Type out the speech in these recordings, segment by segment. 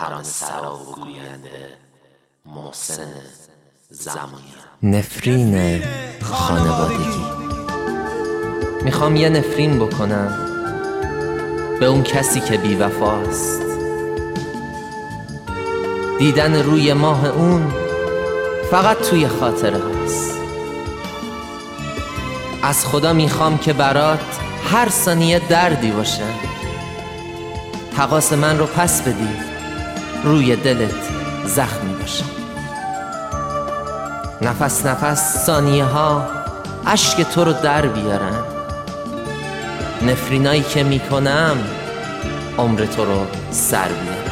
ترانه سرا و گوینده محسن زمانی. نفرین خانوادگی. میخوام یه نفرین بکنم به اون کسی که بی وفاست. دیدن روی ماه اون فقط توی خاطره هست. از خدا میخوام که برات هر ثانیه دردی باشه. تقاص من رو پس بدی، روی دلت زخمی باشه. نفس نفس ثانیه ها اشک تو رو در بیارن. نفرینایی که میکنم عمر تو رو سر بیارن.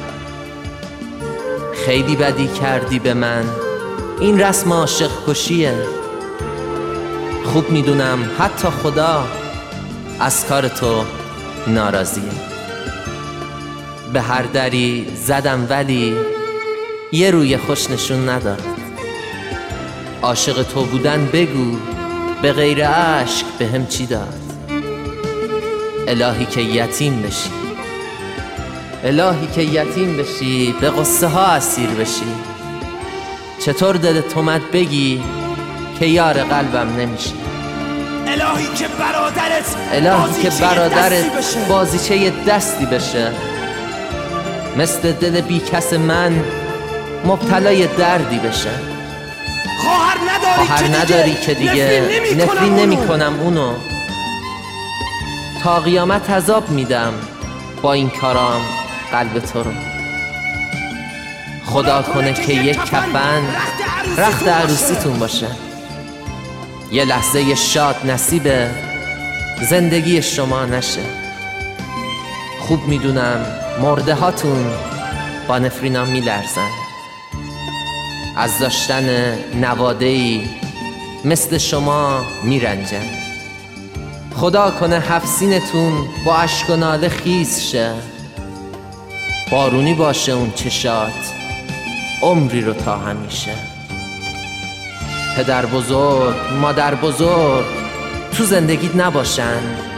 خیلی بدی کردی به من، این رسم عاشق کشیه. خوب میدونم حتی خدا از کار تو ناراضیه. به هر دری زدم ولی یه روی خوش نشون نداد. عاشق تو بودن بگو به غیر عشق به هم چی داد. الهی که یتیم بشی، الهی که یتیم بشی، به قصه ها اسیر بشی. چطور دلت اومد بگی که یار قلبم نمیشی. الهی که برادرت بازیچه دستی بشه. مثل دل بی کس من مبتلای دردی بشه. خواهر نداری که دیگه نفرین نمی کنم اونو. تا قیامت عذاب میدم با این کارام قلب تو رو. خدا کنه که یک کفن رخت عروسیتون باشه. یه لحظه شاد نصیب زندگی شما نشه. خوب میدونم مرده هاتون با نفرینام میلرزن. از داشتن نواده‌ای مثل شما میرنجن. خدا کنه حفظینتون با اشک و ناله خیز شه. بارونی باشه اون چشات عمری رو تا همیشه. پدر بزرگ مادر بزرگ تو زندگیت نباشن.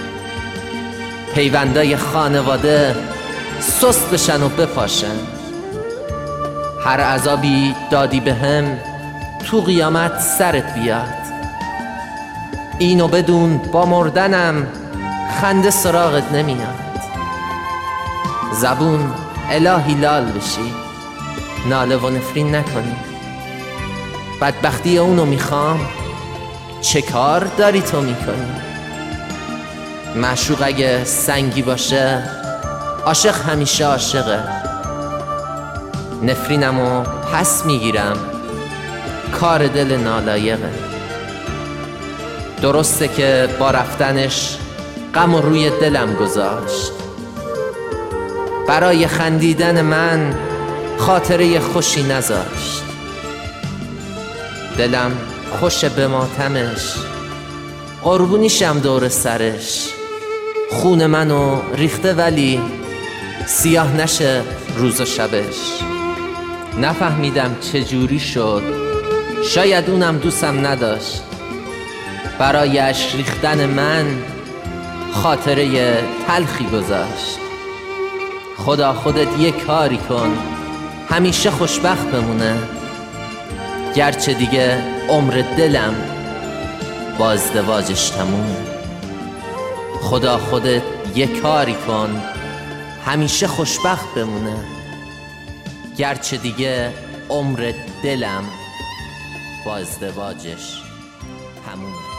پیوندای خانواده سست بشن و بپاشن. هر عذابی دادی بهم تو قیامت سرت بیاد. اینو بدون با مردنم خنده سراغت نمیاد. زبون الهی لال بشی، ناله و نفرین نکنی. بدبختی اونو میخوام، چه کار داری تو میکنی؟ معشوق اگه سنگی باشه عاشق همیشه عاشقه. نفرینمو پس میگیرم، کار دل نالایقه. درسته که با رفتنش غم روی دلم گذاشت. برای خندیدن من خاطره خوشی نذاشت. دلم خوشه به ماتمش، قربونیشم دور سرش. خون منو ریخته ولی سیاه نشه روز و شبش. نفهمیدم چجوری شد، شاید اونم دوستم نداشت. برای اشک ریختن من خاطره تلخی گذاشت. خدا خودت یه کاری کن همیشه خوشبخت بمونه. گرچه دیگه عمر دلم با ازدواجش تمومه. خدا خودت یه کاری کن همیشه خوشبخت بمونه. گرچه دیگه عمر دلم با ازدواجش تمومه.